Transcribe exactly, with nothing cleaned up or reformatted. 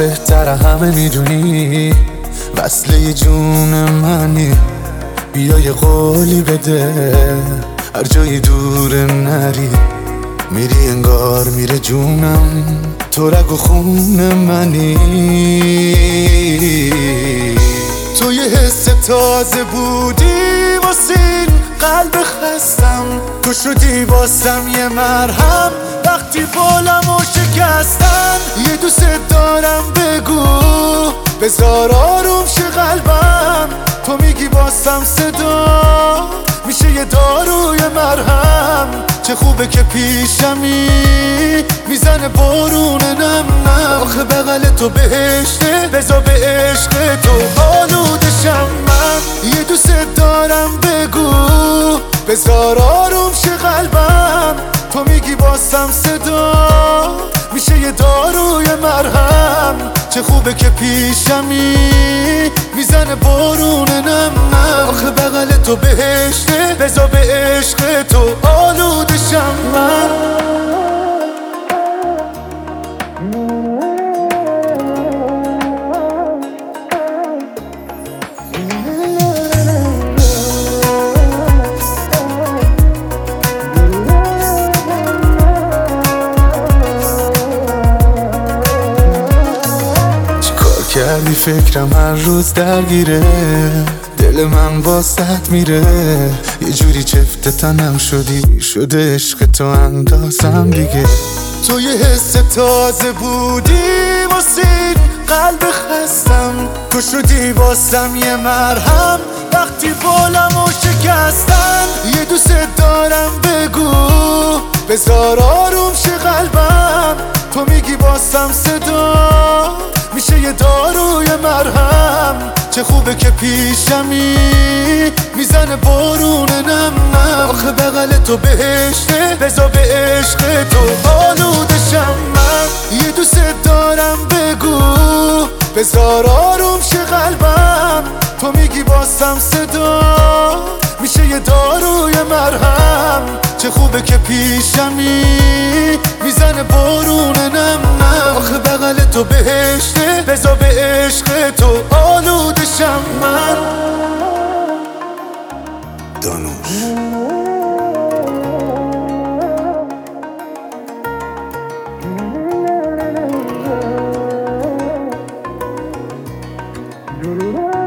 بهتر همه میدونی، وصله جون منی. بیا یه قولی بده، هر جایی دور نری، میری انگار میره جونم، تو رگ و خون منی. تو یه حس تازه بودی واسین قلب خستم، تو شدی واسم یه مرهم وقتی بالمو شکستن. یه دوست دارم بگو بذار آروم شه قلبم، تو میگی واسم صدا میشه یه داروی مرهم. چه خوبه که پیشمی میزنه بارون نم نم، آخه بغل تو بهشته بذار به عشق تو آلودشم من. یه دوست دارم بگو بذار آروم شه قلبم، تو میگی واسم صدا میشه یه داروی مرهم. چه خوبه که پیشمی میزنه بارون نم نم، آخه بغل تو بهشته بذار به عشق تو آلودشم من. کردی فکرم هر روز درگیره، دل من واسط میره، یه جوری چفت تنم شدی، شده عشق تو اندازم دیگه. تو یه حس تازه بودی واسین قلب خستم، تو شدی واسم یه مرهم وقتی بالمو شکستن. یه دوست دارم بگو بذار آروم شه قلبم، تو میگی واسم صدا میشه یه داروی مرهم. چه خوبه که پیشمی میزنه بارون نم نم، آخه بغل تو بهشته بذار به عشق تو آلودشم من. یه دوست دارم بگو بذار آروم شه قلبم، تو میگی واسم صدا میشه یه داروی مرهم. چه خوبه که پیشمی میزنه بارون نم نم، آخه بغل تو بهشته بذار به عشق تو آلودشم من. دانوش